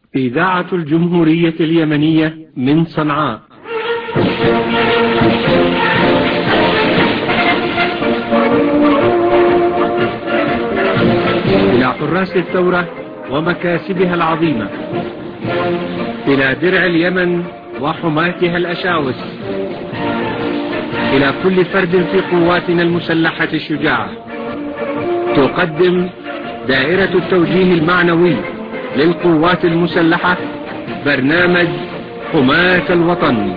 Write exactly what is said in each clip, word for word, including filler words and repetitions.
إذاعة الجمهورية اليمنية من صنعاء. إلى حراس الثورة ومكاسبها العظيمة، إلى درع اليمن وحماتها الأشاوس، إلى كل فرد في قواتنا المسلحة الشجاعة، تقدم دائرة التوجيه المعنوي للقوات المسلحة برنامج حماة الوطن.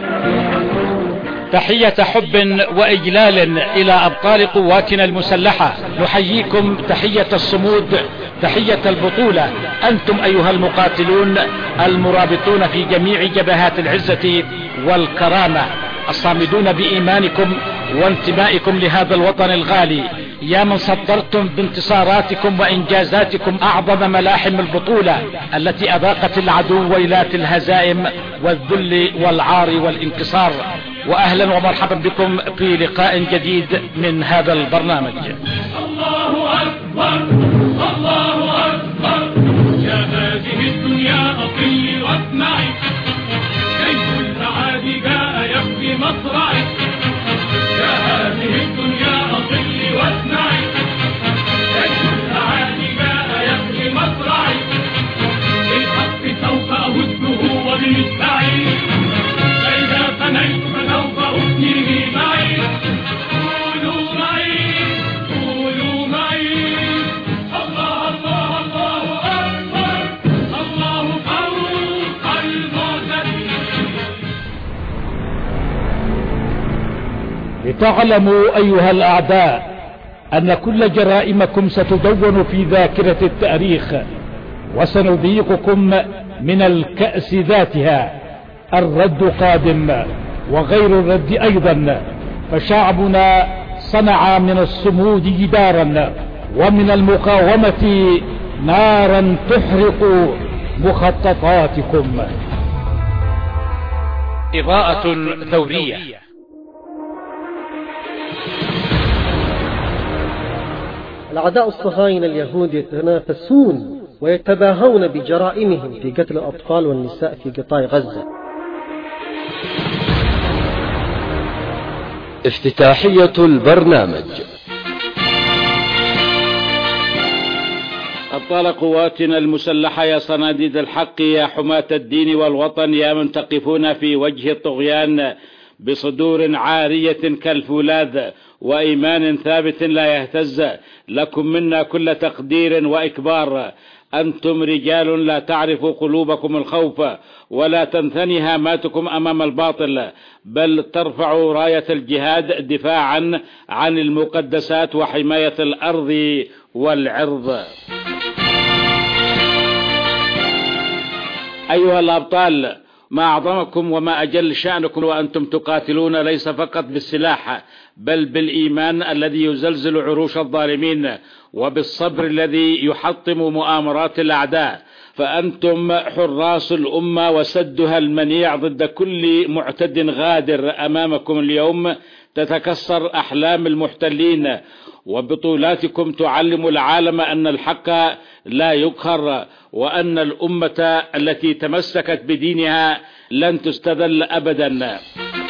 تحية حب وإجلال إلى أبطال قواتنا المسلحة، نحييكم تحية الصمود، تحية البطولة. أنتم أيها المقاتلون المرابطون في جميع جبهات العزة والكرامة، الصامدون بإيمانكم وانتمائكم لهذا الوطن الغالي، يا من صدرتم بانتصاراتكم وإنجازاتكم أعظم ملاحم البطولة التي أذاقت العدو ويلات الهزائم والذل والعار والانكسار. وأهلا ومرحبا بكم في لقاء جديد من هذا البرنامج. الله أكبر الله أكبر، يا هذه الدنيا أطلي واسمعي، كيف السعاد جاء يبكي مصرعي، يا هذه الدنيا أطلي واسمعي، كيف السعاد جاء يبكي مصرعي، بالحق سوف أهزه وبمسعي، فإذا فنيت فسوف أثنيه معي، قولوا معي قولوا معي، الله الله الله أكبر، الله فوق المعتدين. لتعلموا أيها الأعداء أن كل جرائمكم ستدون في ذاكرة التاريخ، وسنذيقكم من الكأس ذاتها. الرد قادم وغير الرد أيضا، فشعبنا صنع من الصمود جدارا ومن المقاومة نارا تحرق مخططاتكم. إضاءة ثورية. الأعداء الصهاينة اليهود يتنافسون ويتباهون بجرائمهم في قتل الأطفال والنساء في قطاع غزة. افتتاحية البرنامج. أبطال قواتنا المسلحة، يا صناديد الحق، يا حماة الدين والوطن، يا من تقفون في وجه الطغيان بصدور عارية كالفولاذ وإيمان ثابت لا يهتز، لكم منا كل تقدير وإكبار. أنتم رجال لا تعرف قلوبكم الخوف ولا تنثني هاماتكم أمام الباطل، بل ترفعوا راية الجهاد دفاعا عن المقدسات وحماية الأرض والعرض. أيها الأبطال، ما أعظمكم وما أجل شأنكم وأنتم تقاتلون ليس فقط بالسلاح، بل بالإيمان الذي يزلزل عروش الظالمين، وبالصبر الذي يحطم مؤامرات الأعداء. فأنتم حراس الأمة وسدها المنيع ضد كل معتد غادر. أمامكم اليوم تتكسر أحلام المحتلين، وبطولاتكم تعلم العالم أن الحق لا يقهر، وأن الأمة التي تمسكت بدينها لن تستذل أبدا.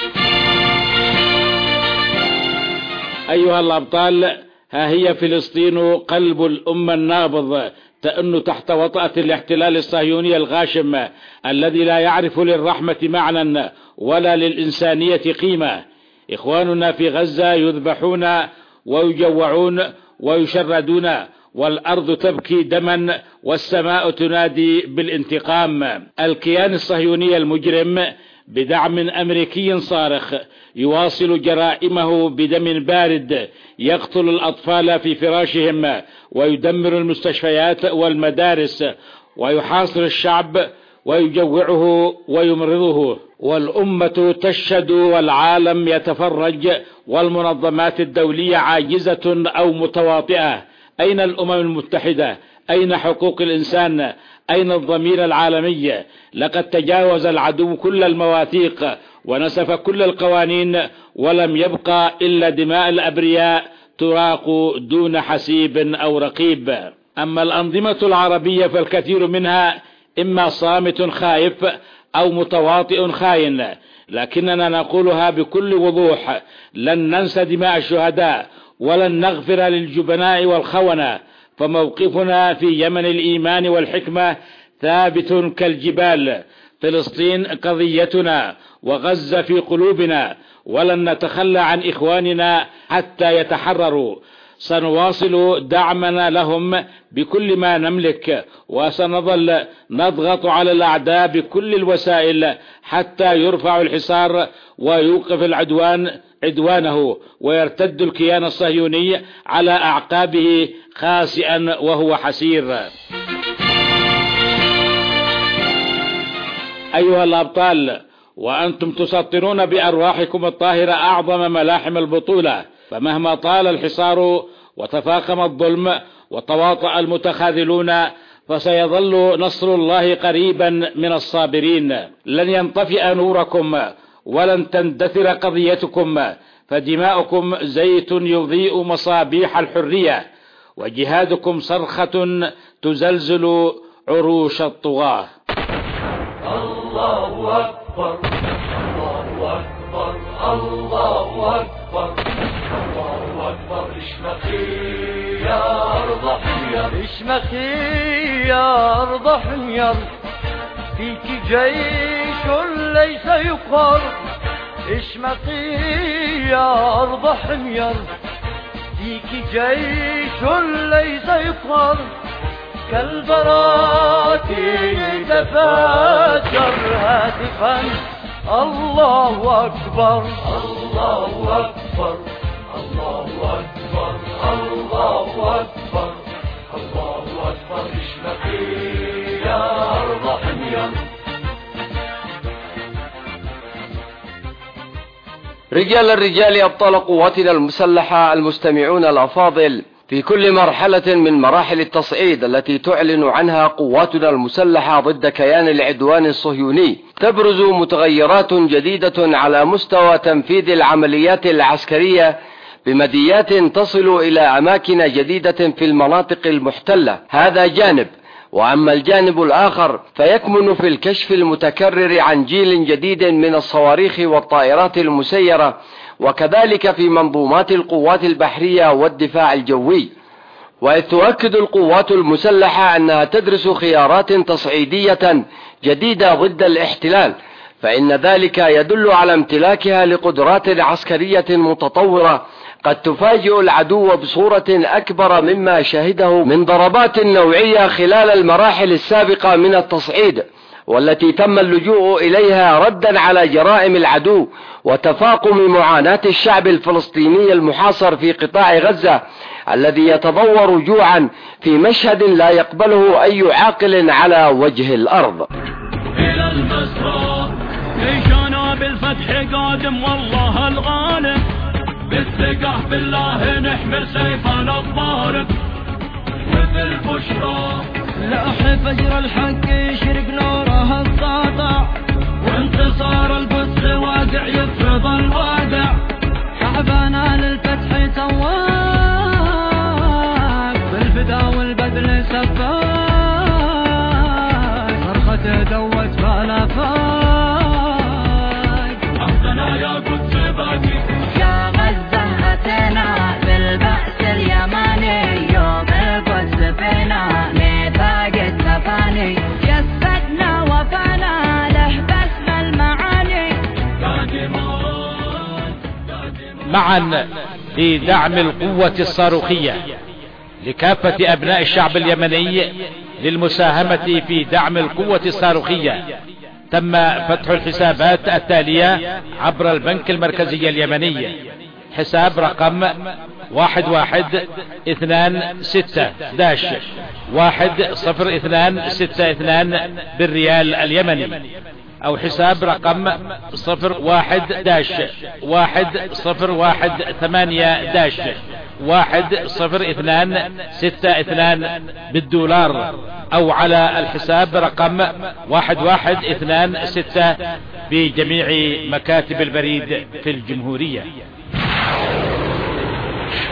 أيها الأبطال، ها هي فلسطين قلب الأمة النابض تأن تحت وطأة الاحتلال الصهيوني الغاشم الذي لا يعرف للرحمة معنى ولا للإنسانية قيمة. إخواننا في غزة يذبحون ويجوعون ويشردون، والأرض تبكي دما والسماء تنادي بالانتقام. الكيان الصهيوني المجرم بدعم أمريكي صارخ يواصل جرائمه بدم بارد، يقتل الأطفال في فراشهم ويدمر المستشفيات والمدارس ويحاصر الشعب ويجوعه ويمرضه، والأمة تشهد والعالم يتفرج والمنظمات الدولية عاجزة أو متواطئة. أين الأمم المتحدة؟ أين حقوق الإنسان؟ أين الضمير العالمي؟ لقد تجاوز العدو كل المواثيق ونسف كل القوانين، ولم يبقى إلا دماء الأبرياء تراق دون حسيب أو رقيب. أما الأنظمة العربية فالكثير منها إما صامت خائف أو متواطئ خاين، لكننا نقولها بكل وضوح: لن ننسى دماء الشهداء ولن نغفر للجبناء والخونة، فموقفنا في يمن الإيمان والحكمة ثابت كالجبال. فلسطين قضيتنا وغزة في قلوبنا، ولن نتخلى عن إخواننا حتى يتحرروا. سنواصل دعمنا لهم بكل ما نملك، وسنظل نضغط على الأعداء بكل الوسائل حتى يرفع الحصار ويوقف العدوان عدوانه، ويرتد الكيان الصهيوني على أعقابه خاسئا وهو حسير. أيها الأبطال، وأنتم تسطرون بأرواحكم الطاهرة أعظم ملاحم البطولة، فمهما طال الحصار وتفاقم الظلم وتواطأ المتخاذلون، فسيظل نصر الله قريبا من الصابرين. لن ينطفئ نوركم ولن تندثر قضيتكم، فدماؤكم زيت يضيء مصابيح الحرية، وجهادكم صرخة تزلزل عروش الطغاة. الله أكبر، الله أكبر، الله أكبر، الله أكبر. اشمخي يا أرض حمير، اشمخي يا أرض حمير، فيك جيش ليس يقهر. اشمخي يا أرض حمير، فيك جيش ليس يقهر. كالبراكين تفجر هاتفا الله أكبر، الله أكبر، الله أكبر، الله أكبر، الله أكبر. اشمخي يا أرض حمير. رجال الرجال أبطال قواتنا المسلحة المستمعون الأفاضل، في كل مرحلة من مراحل التصعيد التي تعلن عنها قواتنا المسلحة ضد كيان العدوان الصهيوني، تبرز متغيرات جديدة على مستوى تنفيذ العمليات العسكرية بمديات تصل إلى أماكن جديدة في المناطق المحتلة. هذا جانب، وأما الجانب الآخر فيكمن في الكشف المتكرر عن جيل جديد من الصواريخ والطائرات المسيرة، وكذلك في منظومات القوات البحرية والدفاع الجوي. وإذ تؤكد القوات المسلحة أنها تدرس خيارات تصعيدية جديدة ضد الاحتلال، فإن ذلك يدل على امتلاكها لقدرات عسكرية متطورة قد تفاجئ العدو بصورة أكبر مما شهده من ضربات نوعية خلال المراحل السابقة من التصعيد، والتي تم اللجوء إليها ردا على جرائم العدو وتفاقم معاناة الشعب الفلسطيني المحاصر في قطاع غزة، الذي يتضور جوعا في مشهد لا يقبله أي عاقل على وجه الأرض. إلى المسرى جيشنا بالفتح قادم والله الغالب، بالثقة بالله نحمل سيفنا الضارب، مثل البشرى لاح فجر الحق يشرق نوره الساطع، وانتصار القدس واقع يفرض الواقع. شعبنا للفتح سواق، بالفدا والبذل سفاك، صرخة دوت فالافاق. أرضنا يا قدس باقي، يا غزة أتينا بالبأس اليماني، يوم القدس فينا ميثاق التفاني، جسدنا وفانا له باسم المعاني. معا في دعم القوة الصاروخية لكافة أبناء الشعب اليمني للمساهمة في دعم القوة الصاروخية. تم فتح الحسابات التالية عبر البنك المركزي اليمني: حساب رقم واحد واحد اثنان ستة داش واحد صفر اثنان ستة اثنان بالريال اليمني، او حساب رقم صفر واحد داش واحد صفر واحد ثمانية داش واحد صفر اثنان ستة اثنان بالدولار، او على الحساب رقم واحد واحد اثنان ستة بجميع مكاتب البريد في الجمهورية.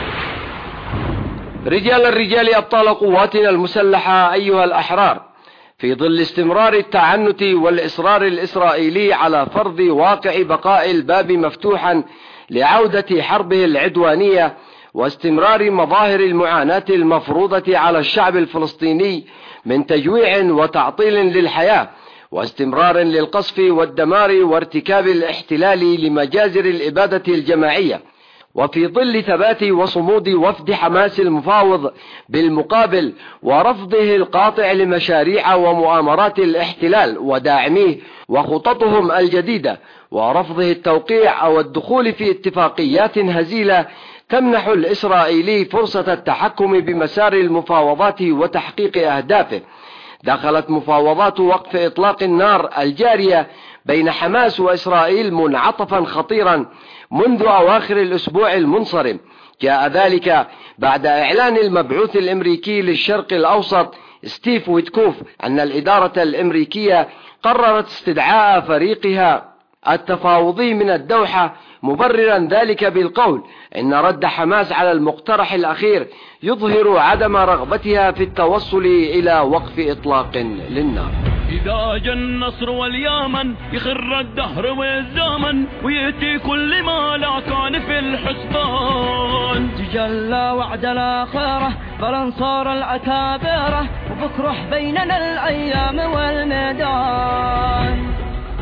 رجال الرجال أبطال قواتنا المسلحة أيها الأحرار، في ظل استمرار التعنت والإصرار الإسرائيلي على فرض واقع بقاء الباب مفتوحا لعودة حربه العدوانية، واستمرار مظاهر المعاناة المفروضة على الشعب الفلسطيني من تجويع وتعطيل للحياة، واستمرار للقصف والدمار وارتكاب الاحتلال لمجازر الإبادة الجماعية، وفي ظل ثبات وصمود وفد حماس المفاوض بالمقابل ورفضه القاطع لمشاريع ومؤامرات الاحتلال وداعميه وخططهم الجديدة، ورفضه التوقيع أو الدخول في اتفاقيات هزيلة تمنح الإسرائيلي فرصة التحكم بمسار المفاوضات وتحقيق أهدافه. دخلت مفاوضات وقف إطلاق النار الجارية بين حماس وإسرائيل منعطفا خطيرا منذ أواخر الأسبوع المنصرم. جاء ذلك بعد إعلان المبعوث الأمريكي للشرق الأوسط ستيف ويتكوف أن الإدارة الأمريكية قررت استدعاء فريقها التفاوضي من الدوحة، مبررا ذلك بالقول إن رد حماس على المقترح الأخير يظهر عدم رغبتها في التوصل إلى وقف إطلاق للنار. إذا جاء النصر واليمن يخر الدهر والزمن ويأتي كل ما لا كان في الحسبان، تجلى وعد الآخرة بالأنصار العتابرة وبكره بيننا الأيام والميدان.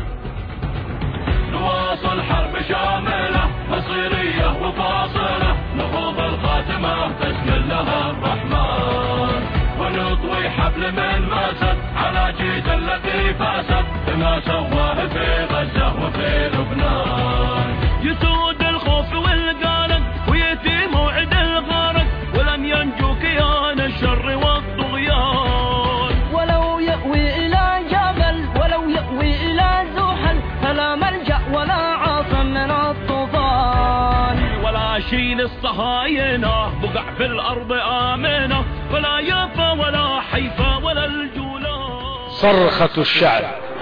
نواصل حرب شاملة مصيرية وفاصلة، نخوض الخاتمة تسجل لها الرحمن، ونطوي حبل من مسد على جيد التي فسد بما سواه في غزة وفي لبنان. يسود الخوف والقلق ويأتي موعد الغرق ولن ينجو كيان الشر والطغيان، ولو يأوي إلى جبل ولو يأوي إلى زحل فلا ملجأ ولا عاصم من الطوفان، ولا شيء للصهاينة بقع في الأرض آمنة، ولا يافا ولا حيفا ولا الجولان. صرخة الشعب.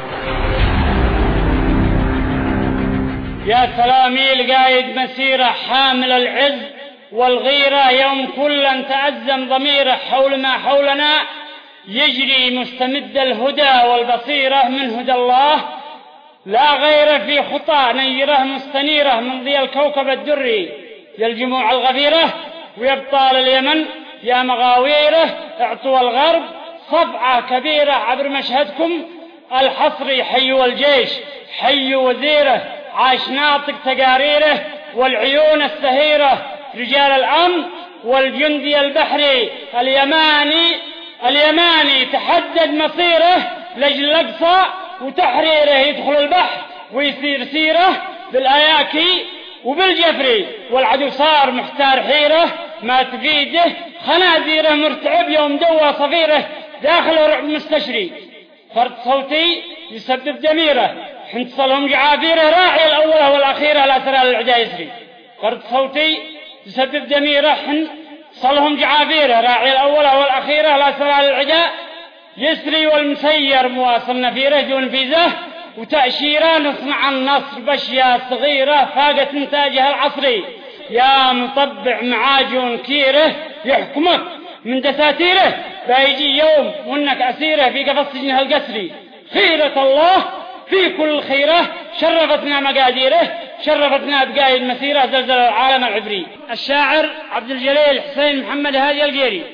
يا سلامي القايد مسيرة حامل العز والغيرة، يوم كلا تأزم ضميره حول ما حولنا، يجري مستمد الهدى والبصيرة من هدى الله، لا غير في خطى نيره مستنيرة من ضي الكوكب الدري. يا الجموع الغفيرة ويبطال اليمن يا مغاويره، اعطوا الغرب صفعة كبيرة عبر مشهدكم الحصري. حي الجيش حي وزيره عاش ناطق تقاريره، والعيون السهيرة رجال الأمن والجندي البحري اليماني اليماني تحدد مصيره لجل الأقصى وتحريره، يدخل البحر ويصير سيره بالآياكي وبالجفري، والعدو صار محتار حيره ما تفيده، خنازيره مرتعب يوم دوى صفيره، داخله رعب مستشري. فرد صوتي يسبب دميره حنتصلهم جعافيره، راعي الأولى والأخيرة لا ترى للعدا يسري. فرد صوتي يسبب دميره حنتصلهم جعافيره، راعي الأولى والأخيرة لا ترى للعدا يسري، والمسير مواصل نفيره دون فيزه وتأشيره، نصنع النصر باشياء صغيرة فاقت انتاجها العصري. يا مطبع معاجون كيره يحكمك من دساتيره، بيجي يوم وانك أسيره في قفص سجنها القسري. خيرة الله في كل خيره، شرفتنا مقاديره، شرفتنا بقايد مسيره زلزل العالم العبري. الشاعر عبد الجليل حسين محمد هادي القيري.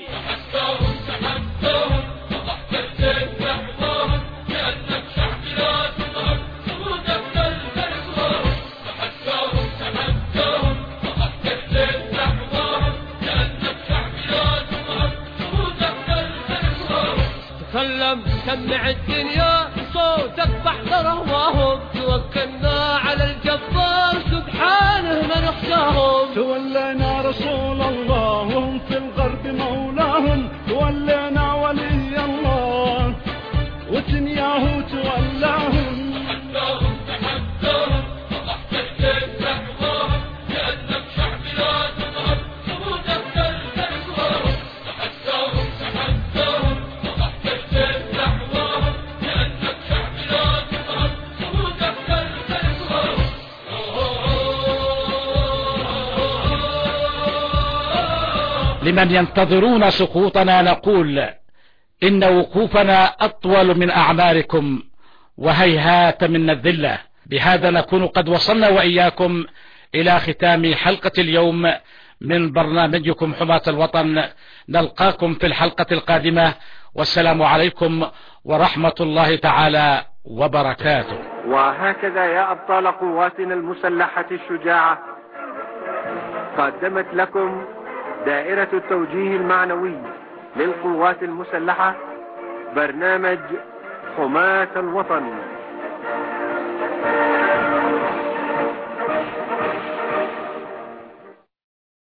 تكلم سمع الدنيا صوتك بحضره واهم، توكلنا على الجبار سبحانه ما نخشاهم. تولينا رسول الله وهم في الغرب مولاهم، تولينا ولي الله وتنياه تولاهم. تحداهم تحداهم فضحت الدين تحواهم، لأنك شعب لا تظهر صمودك تلتزمهم. تحداهم تحداهم فضحت الدين تحواهم، لأنك شعب لا تظهر صمودك تلتزمهم. لمن ينتظرون سقوطنا نقول إن وقوفنا أطول من أعماركم وهيهات منا الذلة. بهذا نكون قد وصلنا وإياكم إلى ختام حلقة اليوم من برنامجكم حماة الوطن. نلقاكم في الحلقة القادمة، والسلام عليكم ورحمة الله تعالى وبركاته. وهكذا يا أبطال قواتنا المسلحة الشجاعة قدمت لكم دائرة التوجيه المعنوي للقوات المسلحة برنامج حماة الوطن.